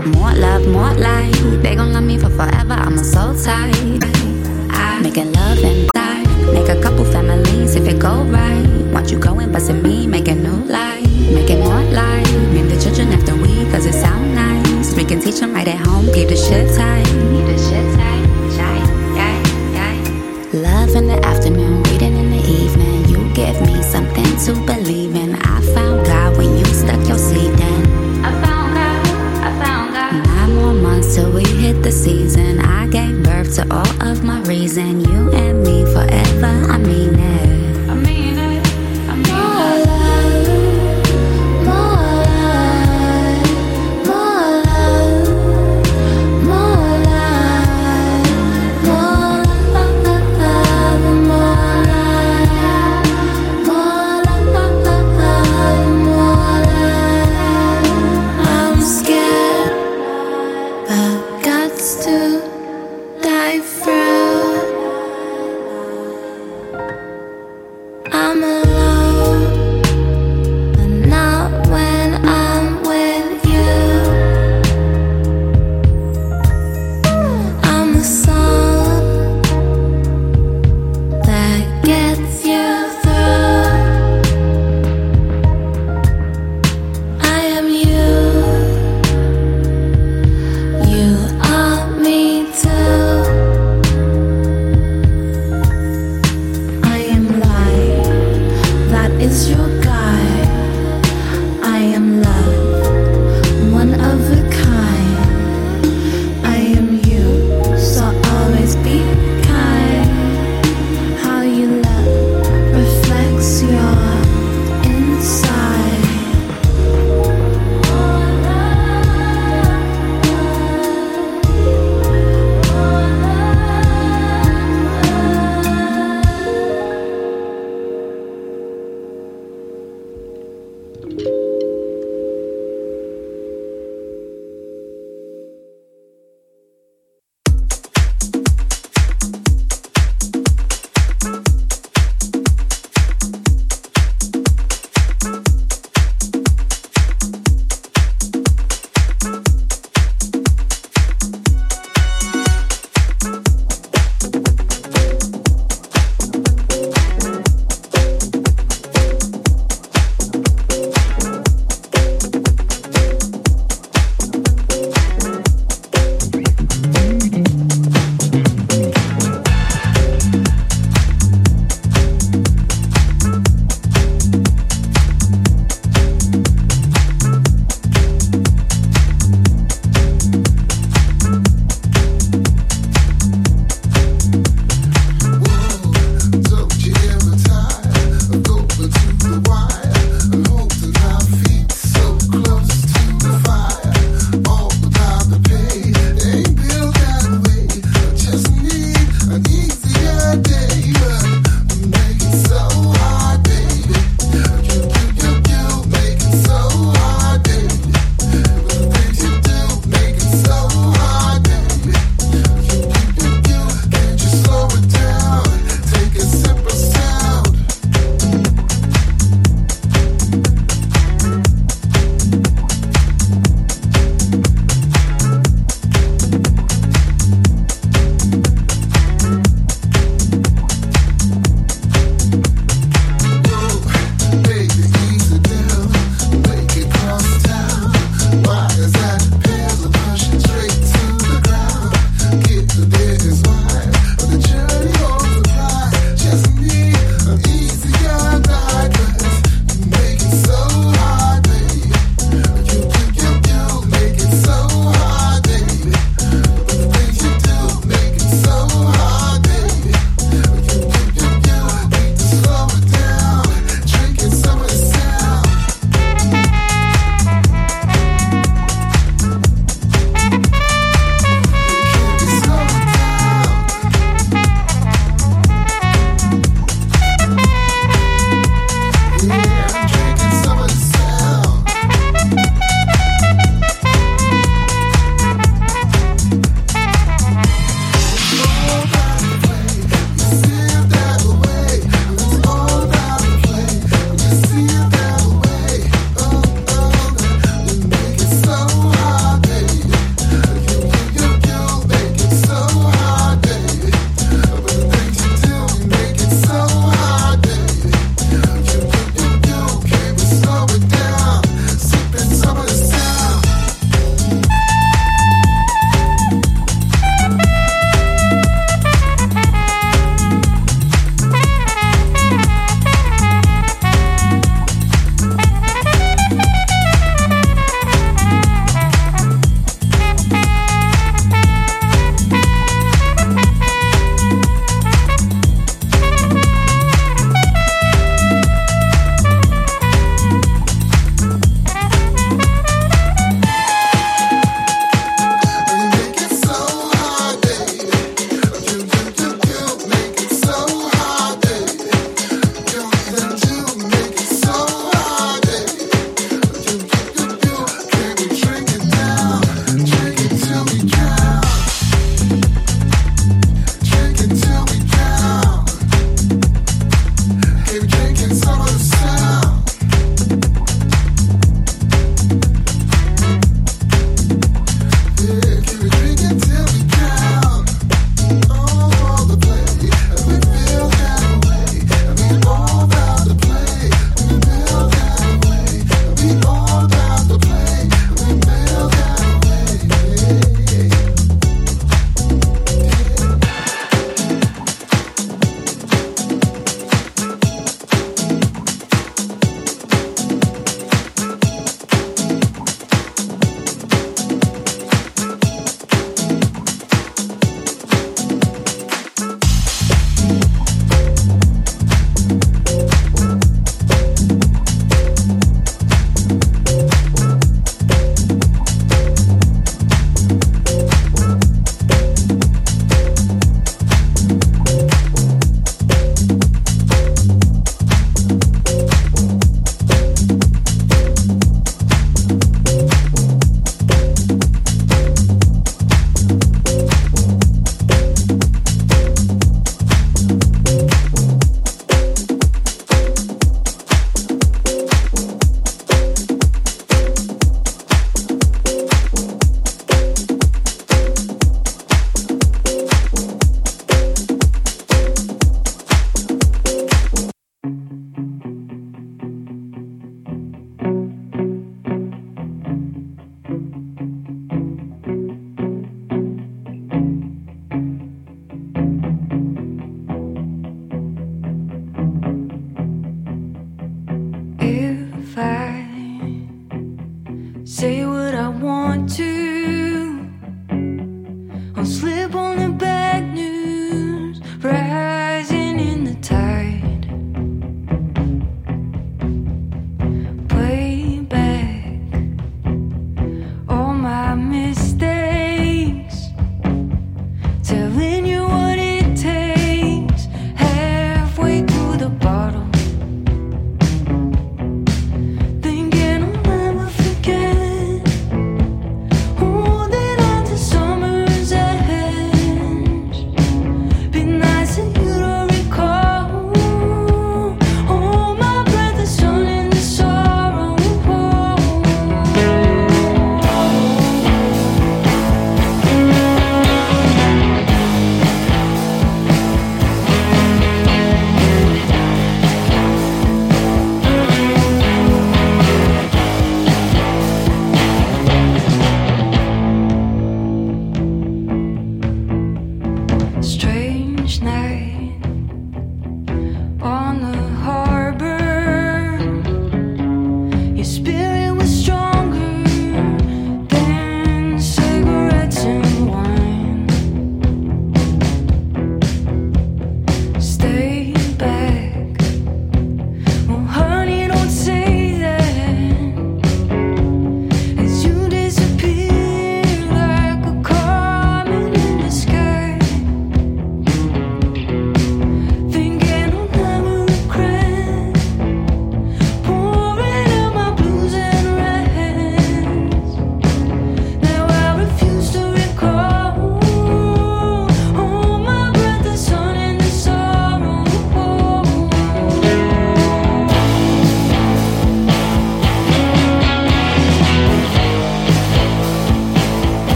More love, more light. They gon' love me for forever, I'm so tight. I making love inside. Make a couple families if it go right. Want you going, bustin' me, make a new life. Make it more light. Name the children after we, cause it sound nice. We can teach them right at home, keep the shit tight. Keep the shit tight, tight, tight, tight. Love in the afternoon, reading in the evening. You give me something to believe in. I found God when you stuck your seed in. I found God, I found God. 9 more months till we hit the season. I gave birth to all of my reason. You and me forever, I mean it. I mean it, I mean it. More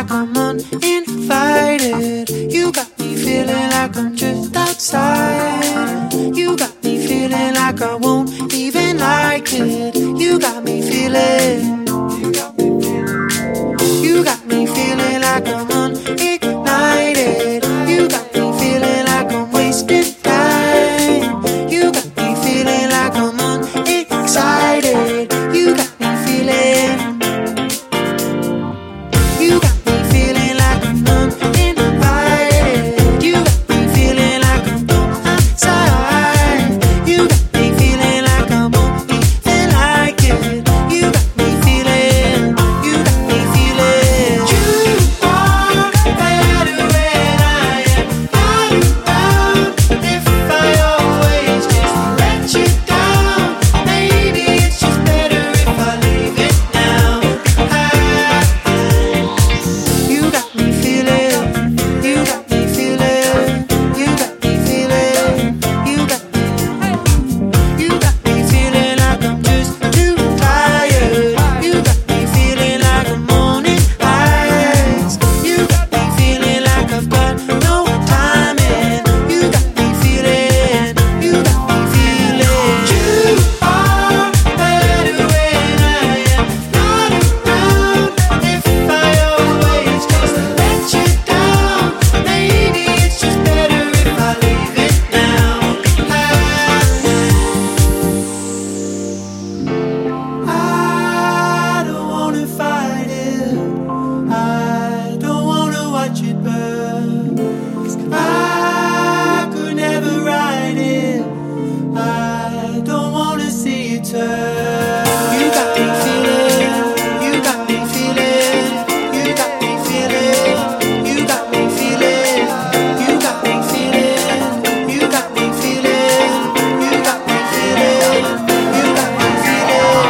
like I'm uninvited. You got me feeling like I'm just outside. You got me feeling like I won't even like it. You got me feeling. You got me feeling like I'm unignited. You got me feeling like I'm wasting time. You got me feeling like I'm unexcited. You got me feeling. You got me feeling like I'm uninvited. You got me feeling like I'm outside. You got me feeling like I won't even like it. You got me feeling. You got me feeling. You are better when I am not around. If I always just let you down, maybe it's just better if I leave it now. You got me feeling. You got me feeling. You got me feeling. You got me feeling like I'm just too tired. You got me feeling like I'm morning eyes. You got me feeling like I've got no time in. You got me feeling. You got me feeling. You are better when I am not around. If I always just let you down, maybe it's just better if I leave it now. I don't wanna fight it. I don't wanna watch it burn. 'Cause I could never ride it. I don't wanna see it turn. You got me feeling. You got me feeling. You got me feeling. You got me feeling. You got me feeling. You got me feeling. You got me feeling. You got me feeling.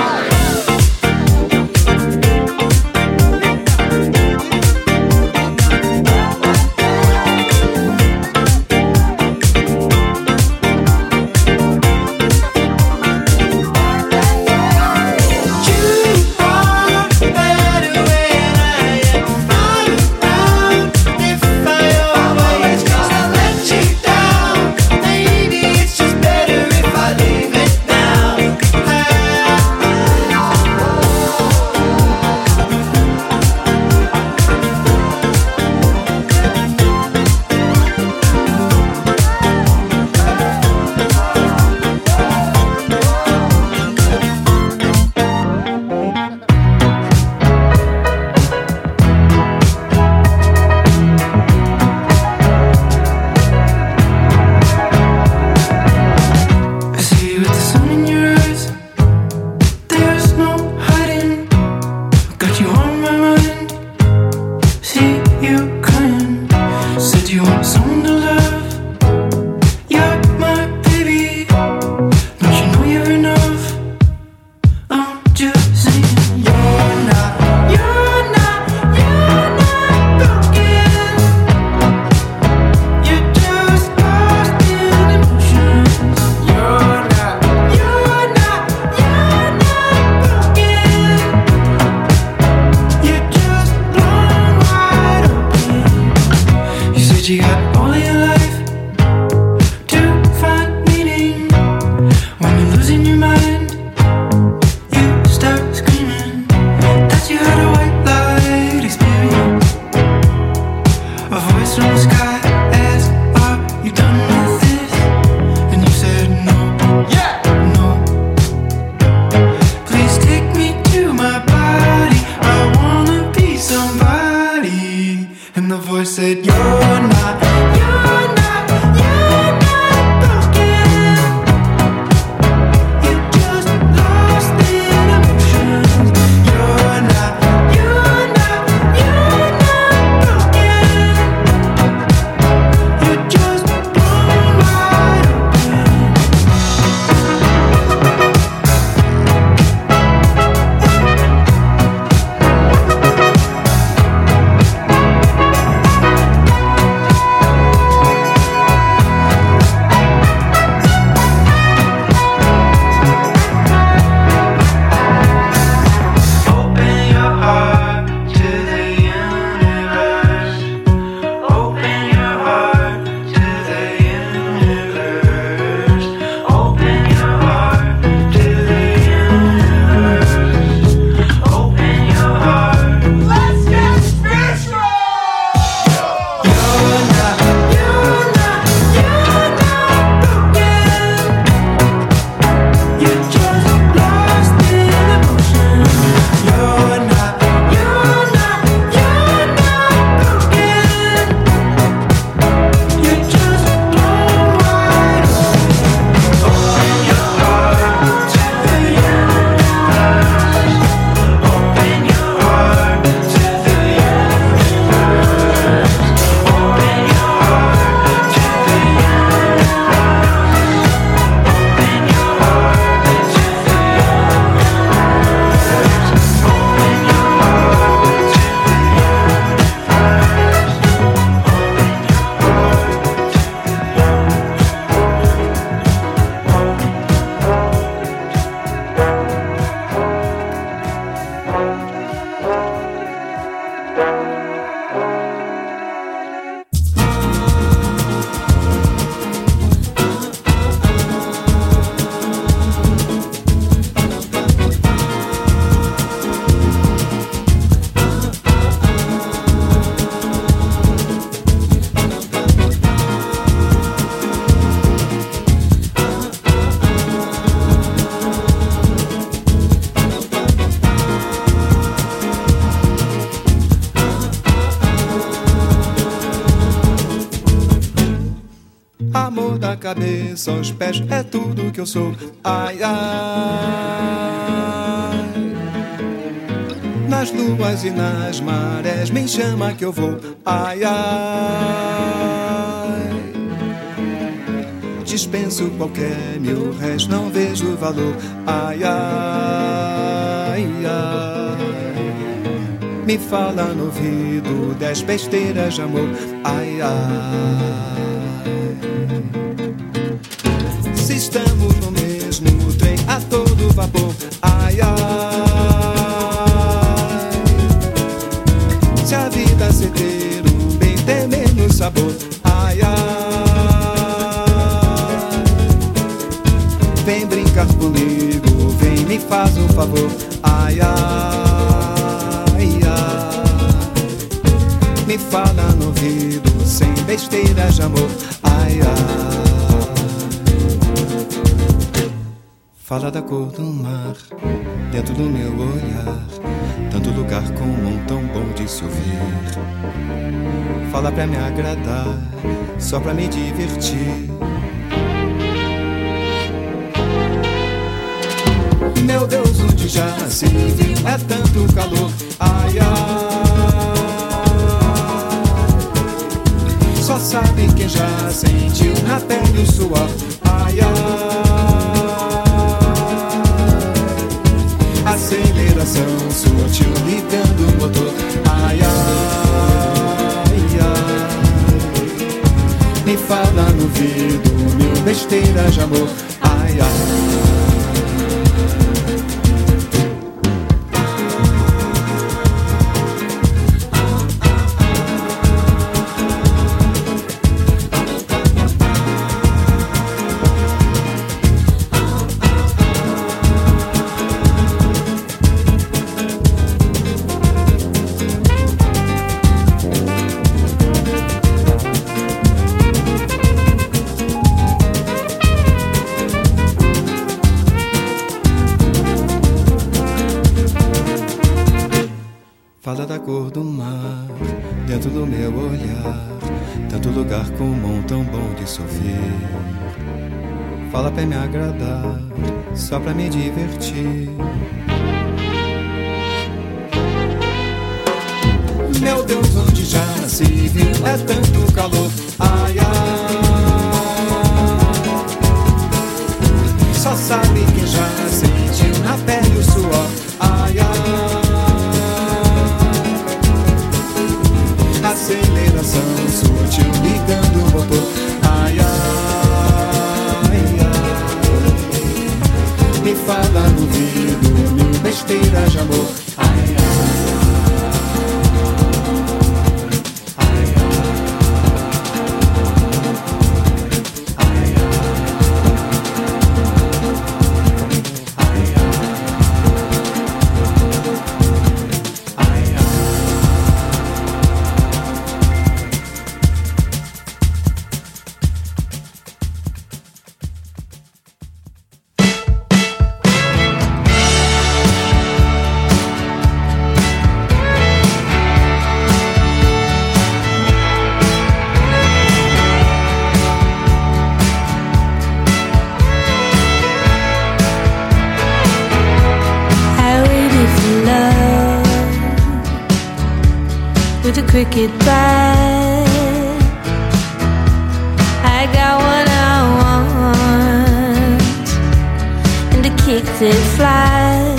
You are better when I am not around. If I always just let you down, maybe it's just better if I leave it now. I see you with the sun in your eyes. There's no hiding. Got you on my mind. See you crying. Said you want someone to love. You're my baby. Don't you know you're enough? I'm just saying you're not broken. You're just lost in emotions. You're not broken. You're just blown wide open. You said you got all of your life to find meaning. When you're losing your mind, you start screaming that you had a white light experience. A voice from the sky asked, "Are you done with this?" And you said no, no. Please take me to my body. I wanna be somebody. And the voice said, "You're not broken. You're just lost in emotions. You're not broken. You're just blown wide open." da cabeça aos pés é tudo que eu sou. Ai, ai. Nas luas e nas marés me chama que eu vou. Ai, ai. Dispenso qualquer mil réis, não vejo valor. Ai, ai, ai. Me fala no ouvido 10 besteiras de amor. Ai, ai. Se estamos no mesmo trem a todo vapor. Ai, ai. Se a vida se ter um bem tem menos sabor. Ai, ai. Vem brincar comigo, vem me faz um favor. Ai, ai. Me fala no ouvido sem besteiras de amor. Ai, ai. Fala da cor do mar dentro do meu olhar, tanto lugar comum tão bom de se ouvir. Fala pra me agradar, só pra me divertir. Meu Deus, onde já se viu é tanto calor. Ai, ai. Só sabe quem já sentiu na pele o suor. Ai, ai. Aceleração sutil ligando o motor. Ai, ai, ai. Me fala no ouvido mil besteiras de amor. Ai, ai. Fala da cor do mar dentro do meu olhar, tanto lugar comum tão bom de se ouvir. Fala pra me agradar, só pra me divertir. Meu Deus, onde já se viu é tanto calor. Ai, ai. Só sabe quem já sentiu na pele o suor. Ai, ai. Aceleração sutil ligando o motor. Ai, ai, ai. Me fala no ouvido mil besteiras de amor. Ai, ai. With a cricket bat, I got what I want, and a kick that flies.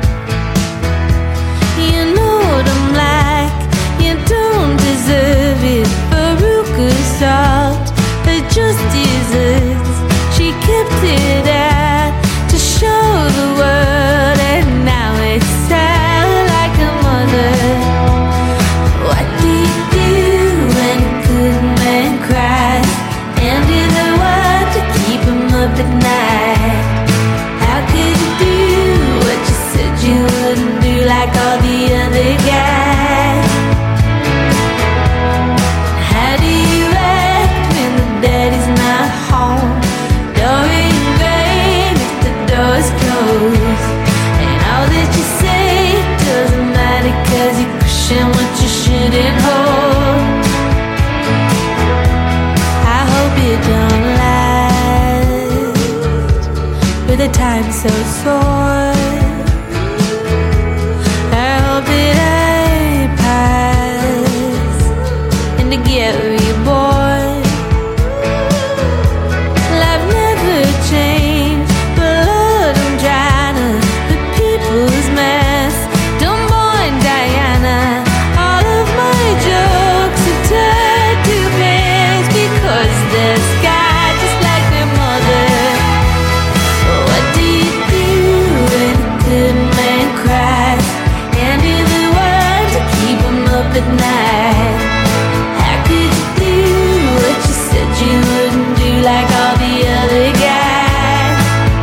You know what I'm like, you don't deserve it. Veruca salt, her just desserts. She kept it out to show the world, and now it's sad like a mother. What do you do when a good man cries? And do the work to keep him up at night. How could you do what you said you wouldn't do, like all the other guys? How do you act when the daddy's not home? Door in vain if the door's closed. And all that you say doesn't matter, 'cause you're pushing what you shouldn't hold. I hope you don't lie. so sore. How did I pass into Gary boy? Life never changed, but Lord, I'm trying to put people's mess. Dumb boy and Diana, all of my jokes are tied to bands because they're sky just like their mother. What do you do when a good man cries? Hand you the word to keep him up at night. How could you do what you said you wouldn't do like all the other guys?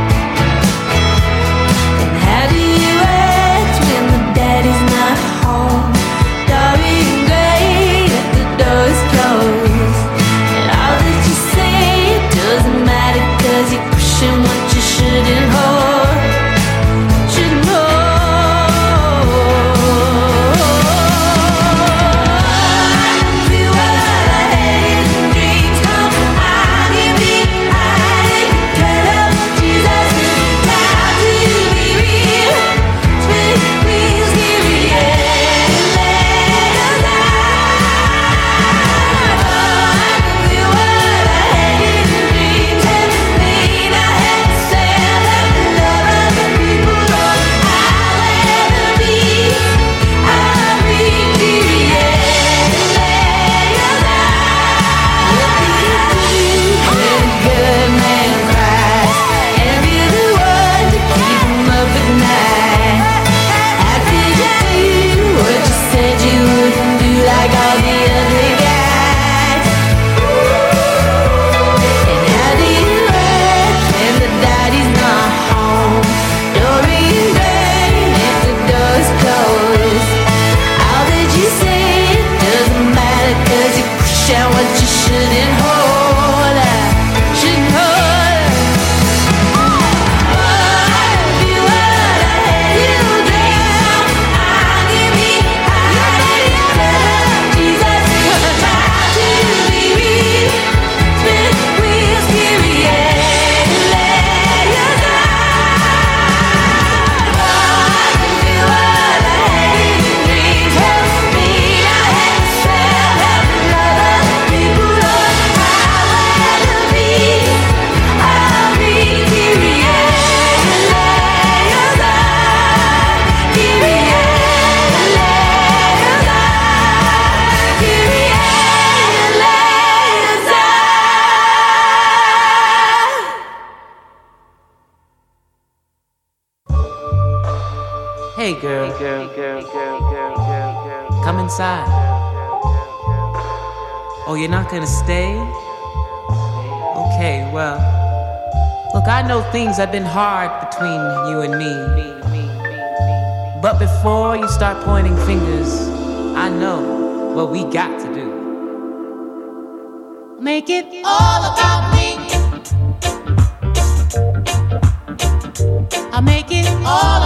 And how do you act when the daddy's not home? Dorian Gray at the door's closed. And all that you say doesn't matter 'cause you're pushing what you shouldn't hold. Shouldn't hold. Hey girl, come inside. Oh, you're not gonna stay? Okay, well, look, I know things have been hard between you and me. But before you start pointing fingers, I know what we got to do. Make it all about me. I'll make it all